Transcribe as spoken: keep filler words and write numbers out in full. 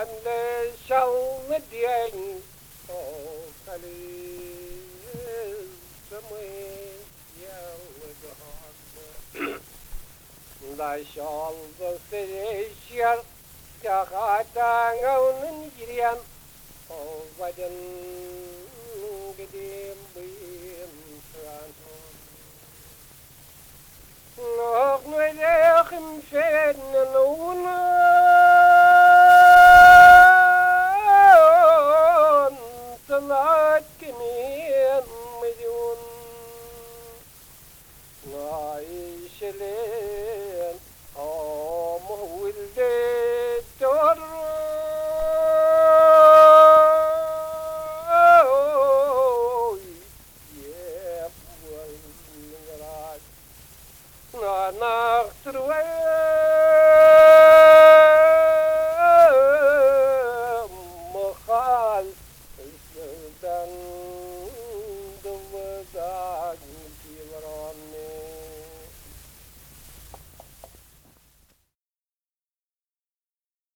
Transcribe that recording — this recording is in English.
the shall the dang oh Kali somewhere yell the shall the fish Kakatang on Girian oh Wajan Gidim Bim Tranton Nog Nwelechem Fed Naluna Salat Kinin Midun Nai Shelen Oh Mohwilde Tor Yeah, well, Na nacht Mochal dan